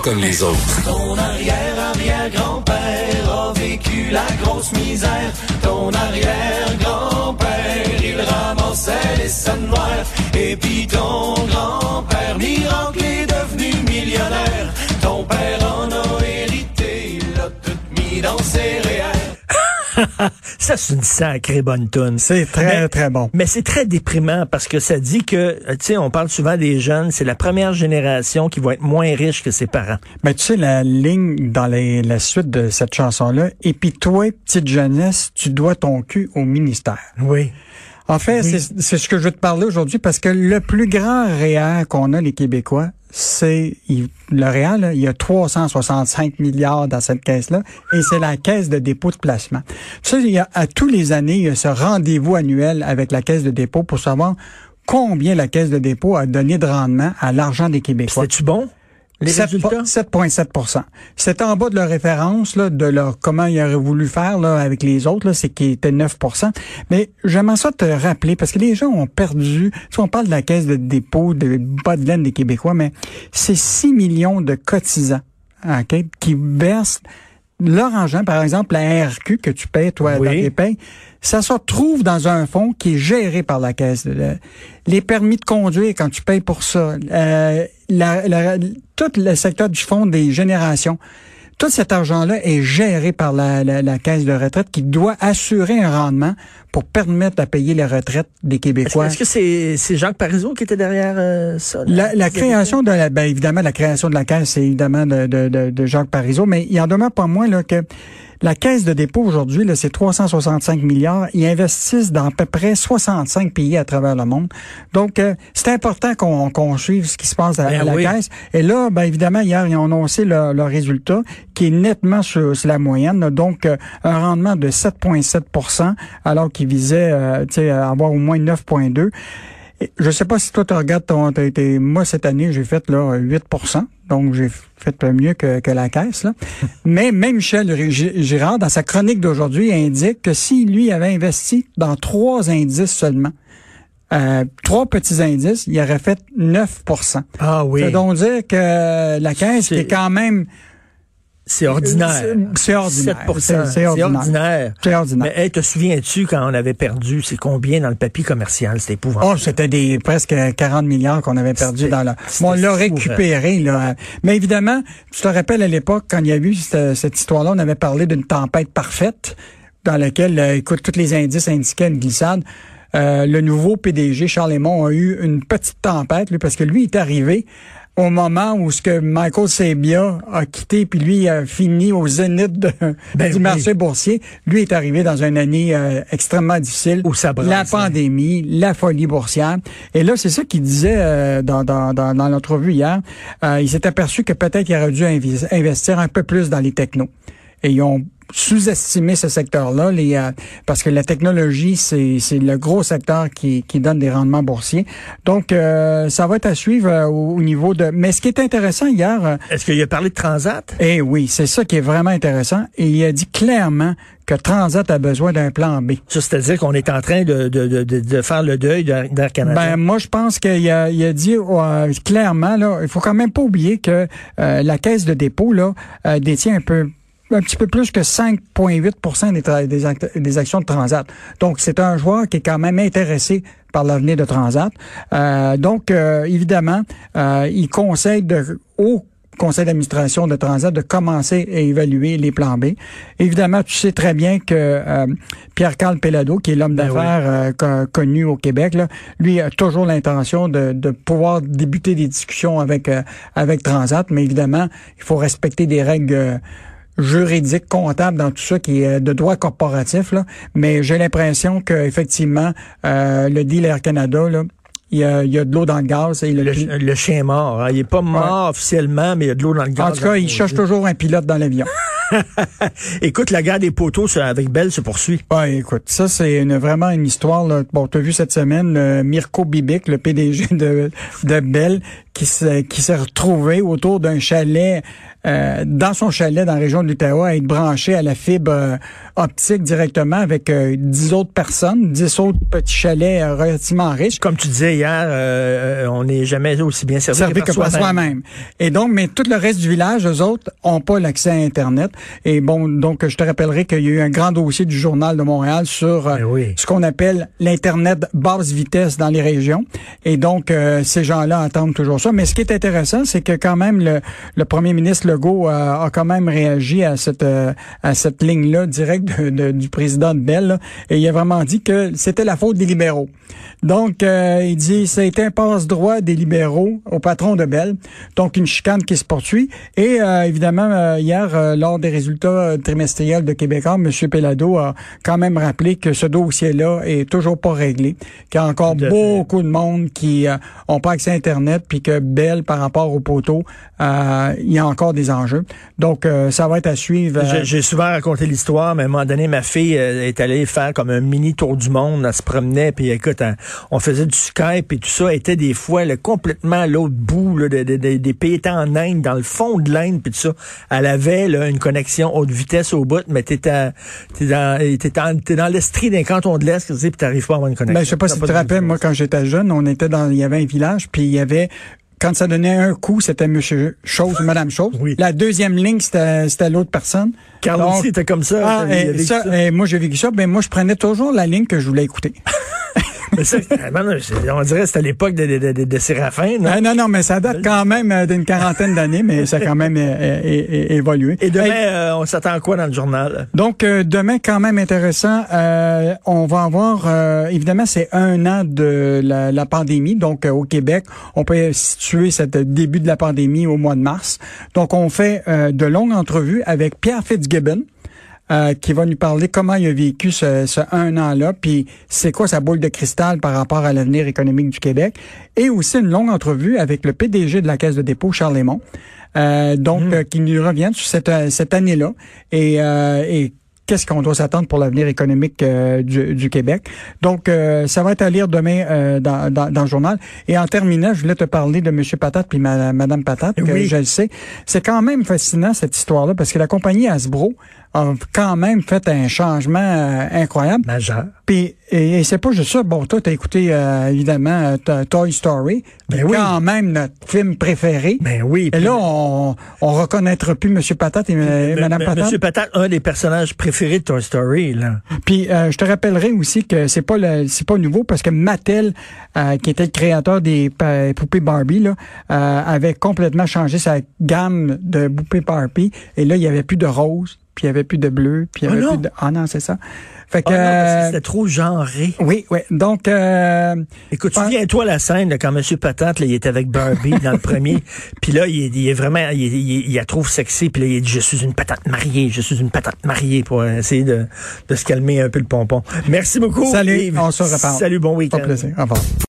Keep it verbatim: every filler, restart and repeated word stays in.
comme les autres. Ton arrière-arrière-grand-père a vécu la grosse misère. Ton arrière-grand-père, il ramassait les scènes noires. Et puis ton grand-père, miracle, est devenu millionnaire. Ton père en a hérité, il l'a tout mis dans ses réels. Ça, c'est une sacrée bonne toune. C'est très, mais, très bon. Mais c'est très déprimant parce que ça dit que, tu sais, on parle souvent des jeunes, c'est la première génération qui va être moins riche que ses parents. Mais tu sais, la ligne dans les, la suite de cette chanson-là, et puis toi, petite jeunesse, tu dois ton cul au ministère. Oui. En fait, oui. c'est, c'est ce que je veux te parler aujourd'hui parce que le plus grand réel qu'on a, les Québécois, c'est il, le réel, là, il y a trois cent soixante-cinq milliards dans cette caisse-là et c'est la caisse de dépôt de placement. Tu sais, il y a, à tous les années, il y a ce rendez-vous annuel avec la caisse de dépôt pour savoir combien la caisse de dépôt a donné de rendement à l'argent des Québécois. C'est-tu bon? Les sept résultats? sept virgule sept pour cent. C'était en bas de leur référence, là, de leur comment ils auraient voulu faire là, avec les autres, là, c'est qui était neuf pour cent. Mais j'aimerais ça te rappeler, parce que les gens ont perdu, tu sais, on parle de la caisse de dépôt, de bas de laine des Québécois, mais c'est six millions de cotisants, okay, qui versent leur argent, par exemple, la R Q que tu payes, toi, oui. dans tes payes, ça se retrouve dans un fonds qui est géré par la caisse. De, les permis de conduire, quand tu payes pour ça, euh, la, la, tout le secteur du fonds des générations, tout cet argent-là est géré par la, la, la caisse de retraite qui doit assurer un rendement pour permettre de payer les retraites des Québécois. Est-ce que c'est, c'est Jacques Parizeau qui était derrière euh, ça? La, la création de la, ben évidemment, la création de la caisse, c'est évidemment de, de, de, de Jacques Parizeau, mais il en demeure pas moins là que la caisse de dépôt aujourd'hui, là, c'est trois cent soixante-cinq milliards. Ils investissent dans à peu près soixante-cinq pays à travers le monde. Donc, euh, c'est important qu'on, qu'on suive ce qui se passe à, ben à la oui. caisse. Et là, ben évidemment, hier, ils ont annoncé le, le résultat qui est nettement sur, sur la moyenne. Là. Donc, euh, un rendement de sept virgule sept pour cent alors qu'ils visaient euh, avoir au moins neuf virgule deux. Et je sais pas si toi, tu regardes ton... T'as été, moi, cette année, j'ai fait là huit pour cent. Donc, j'ai fait mieux que, que la caisse, là. Mais même Michel Girard, dans sa chronique d'aujourd'hui, indique que si lui avait investi dans trois indices seulement, euh, trois petits indices, il aurait fait neuf pour cent. Ah oui. Ça veut donc dire que la caisse c'est... est quand même... C'est ordinaire. C'est, c'est ordinaire. sept pour cent. C'est, c'est ordinaire. C'est ordinaire. C'est ordinaire. Mais hey, te souviens-tu quand on avait perdu, c'est combien dans le papier commercial? C'était épouvantable. Oh, c'était des presque quarante milliards qu'on avait perdu c'était, dans la... Bon, on l'a récupéré, là. Mais évidemment, tu te rappelles à l'époque, quand il y a eu cette, cette histoire-là, on avait parlé d'une tempête parfaite dans laquelle, euh, écoute, tous les indices indiquaient une glissade. Euh, le nouveau P D G, Charles Lemont, a eu une petite tempête, lui, parce que lui est arrivé au moment où ce que Michael Sabia a quitté, puis lui a fini au zénith de, ben du oui. marché boursier. Lui est arrivé dans une année euh, extrêmement difficile. Où ça brasse, la pandémie, hein. La folie boursière. Et là, c'est ça qu'il disait euh, dans, dans, dans, dans l'entrevue hier. Euh, il s'est aperçu que peut-être qu'il aurait dû inv- investir un peu plus dans les technos. Et ils ont sous-estimé ce secteur-là, les euh, parce que la technologie, c'est c'est le gros secteur qui qui donne des rendements boursiers. Donc, euh, ça va être à suivre euh, au, au niveau de... Mais ce qui est intéressant hier... Euh, Est-ce qu'il a parlé de Transat? Eh oui, c'est ça qui est vraiment intéressant. Et il a dit clairement que Transat a besoin d'un plan B. Ça, c'est-à-dire qu'on est en train de, de, de, de faire le deuil d'Air Canada? Ben, moi, je pense qu'il a, il a dit euh, clairement, là, il faut quand même pas oublier que euh, la caisse de dépôt, là, euh, détient un peu un petit peu plus que cinq virgule huit pour cent des, tra- des, act- des actions de Transat. Donc, c'est un joueur qui est quand même intéressé par l'avenir de Transat. Euh, donc, euh, évidemment, euh, il conseille de, au conseil d'administration de Transat de commencer à évaluer les plans B. Évidemment, tu sais très bien que euh, Pierre-Carl Péladeau, qui est l'homme ben d'affaires oui. euh, connu au Québec, là, lui a toujours l'intention de, de pouvoir débuter des discussions avec, euh, avec Transat, mais évidemment, il faut respecter des règles euh, juridique, comptable, dans tout ça qui est de droit corporatif, là. Mais j'ai l'impression que effectivement, euh, le deal Air Canada, là, il y a, il y a de l'eau dans le gaz. Et le, le, le chien est mort. Hein. Il est pas mort ouais. officiellement, mais il y a de l'eau dans le gaz. En tout cas, il cherche toujours un pilote dans l'avion. Écoute, la guerre des poteaux avec Bell se poursuit. Ouais, écoute, ça c'est une, vraiment une histoire. Là. Bon, t'as vu cette semaine euh, Mirko Bibic, le P D G de, de Bell, qui s'est, qui s'est retrouvé autour d'un chalet euh, dans son chalet dans la région de l'Ottawa, être branché à la fibre euh, optique directement avec euh, dix autres personnes, dix autres petits chalets euh, relativement riches. Comme tu disais hier, euh, on n'est jamais aussi bien servi, servi que par soi-même. soi-même. Et donc, mais tout le reste du village, eux autres, ont pas l'accès à Internet. Et bon, donc, je te rappellerai qu'il y a eu un grand dossier du Journal de Montréal sur euh, oui. ce qu'on appelle l'Internet basse vitesse dans les régions. Et donc, euh, ces gens-là attendent toujours ça. Mais ce qui est intéressant, c'est que quand même, le, le premier ministre Legault euh, a quand même réagi à cette euh, à cette ligne-là directe de, de, du président de Bell. Là, et il a vraiment dit que c'était la faute des libéraux. Donc, euh, il dit, ça a été un passe-droit des libéraux au patron de Bell. Donc, une chicane qui se poursuit. Et euh, évidemment, euh, hier, euh, lors des résultats trimestriels de Québécois, M. Pellado a quand même rappelé que ce dossier-là est toujours pas réglé, qu'il y a encore beaucoup de monde qui euh, ont pas accès à Internet, puis que Bell, par rapport au poteau, euh, il y a encore des enjeux. Donc, euh, ça va être à suivre. Euh, J'ai souvent raconté l'histoire, mais à un moment donné, ma fille euh, est allée faire comme un mini tour du monde, elle se promenait, puis écoute, elle, on faisait du Skype et tout ça, était des fois là, complètement à l'autre bout là, de, de, de, des pays étaient en Inde, dans le fond de l'Inde, puis tout ça. Elle avait là, une connexion haute vitesse au bout, mais t'étais t'es dans, t'es dans, t'es dans l'estrie d'un canton de l'Est, puis t'arrives pas à avoir une connexion. Ben, je sais pas si tu te rappelles, moi, quand j'étais jeune, on était dans, il y avait un village, puis il y avait, quand ça donnait un coup, c'était Monsieur Chose, Madame Chose. Oui. La deuxième ligne, c'était, c'était l'autre personne. Carl Donc, aussi était comme ça. Ah, et ça, ça. Et moi, j'ai vécu ça. Ben, moi, je prenais toujours la ligne que je voulais écouter. Mais ça, on dirait que c'était à l'époque de, de, de, de Séraphin, non? Ah, non, non, mais ça date quand même euh, d'une quarantaine d'années, mais ça a quand même é- é- é- évolué. Et demain, hey, euh, on s'attend à quoi dans le journal? Donc, euh, demain, quand même intéressant, euh, on va avoir, euh, évidemment, c'est un an de la, la pandémie. Donc, euh, au Québec, on peut situer ce début de la pandémie au mois de mars. Donc, on fait euh, de longues entrevues avec Pierre Fitzgibbon, Euh, qui va nous parler comment il a vécu ce, ce un an-là, puis c'est quoi sa boule de cristal par rapport à l'avenir économique du Québec. Et aussi une longue entrevue avec le P D G de la Caisse de dépôt, Charles Lemont, euh, donc mmh. euh, qui nous revient sur cette, cette année-là et, euh, et qu'est-ce qu'on doit s'attendre pour l'avenir économique euh, du, du Québec. Donc, euh, ça va être à lire demain euh, dans, dans, dans le journal. Et en terminant, je voulais te parler de M. Patate puis ma, Mme Patate, que oui. je le sais. C'est quand même fascinant, cette histoire-là, parce que la compagnie Hasbro a quand même fait un changement euh, incroyable. Majeur. Puis, et, et c'est pas juste ça. Bon, toi, t'as écouté, euh, évidemment, euh, Toy Story. Ben oui. Quand même notre film préféré. Ben oui. Et là, on, on reconnaîtra plus M. Patate et M- Mme Patate. M. Patate, un des personnages préférés de Toy Story, là. Puis, euh, je te rappellerai aussi que c'est pas le, c'est pas nouveau parce que Mattel, euh, qui était le créateur des pa- poupées Barbie, là, euh, avait complètement changé sa gamme de poupées Barbie. Et là, il y avait plus de rose, puis il y avait plus de bleu, puis il y avait oh plus de... Ah non, c'est ça. Fait que, oh non, parce que euh, c'était trop genré. Oui, oui. Donc, euh, écoute, ouais. souviens-toi la scène là, quand M. Patate, là, il était avec Barbie dans le premier, puis là, il est, il est vraiment, il, il, il la trouve sexy, puis là, il dit, je suis une patate mariée, je suis une patate mariée, pour essayer de, de se calmer un peu le pompon. Merci beaucoup. Salut, Yves. on se reparle. Salut, bon week-end. Au plaisir. Au revoir.